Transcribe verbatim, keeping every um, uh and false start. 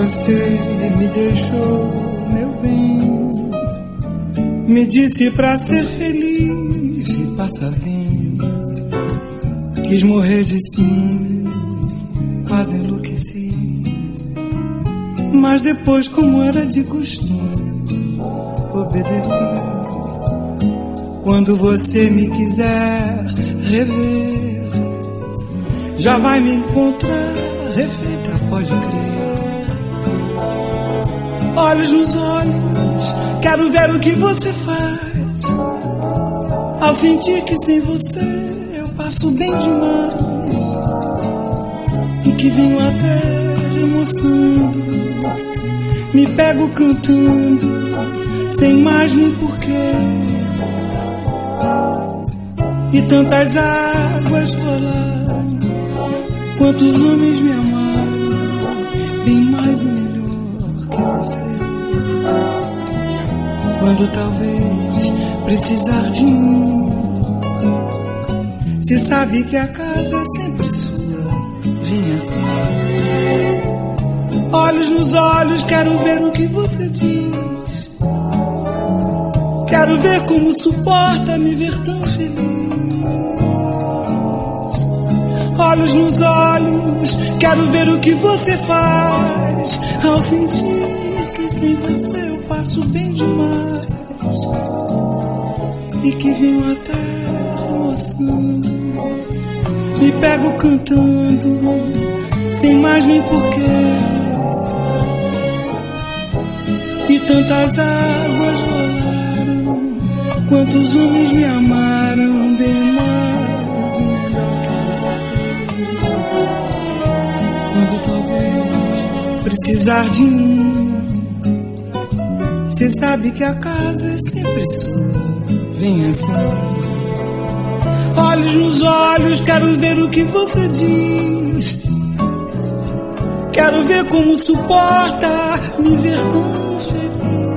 você me deixou, meu bem. Me disse pra ser feliz e passar bem. Quis morrer de ciúme, quase enlouqueci. Mas depois, como era de costume, obedeci. Quando você me quiser rever, já vai me encontrar refeita, pode crer. Olhos nos olhos, quero ver o que você faz. Ao sentir que sem você eu passo bem demais, e que venho até remoçando, me pego cantando, sem mais nem porquê. E tantas águas rolaram, quantos homens me amaram, bem mais e melhor que você. Quando talvez precisar de mim, cê sabe que a casa é sempre sua, vem assim. Olhos nos olhos, quero ver o que você diz. Quero ver como suporta me ver tão feliz. Olhos nos olhos, quero ver o que você faz. Ao sentir que sem você eu passo bem demais, e que venho até emocionando, me pego cantando, sem mais nem porquê. E tantas águas rolaram, quantos homens me amaram, bem mais e melhor que você. Quando talvez precisar de mim, cê sabe que a casa é sempre sua, vem assim. Olhos nos olhos, quero ver o que você diz. Quero ver como suporta me ver tão feliz.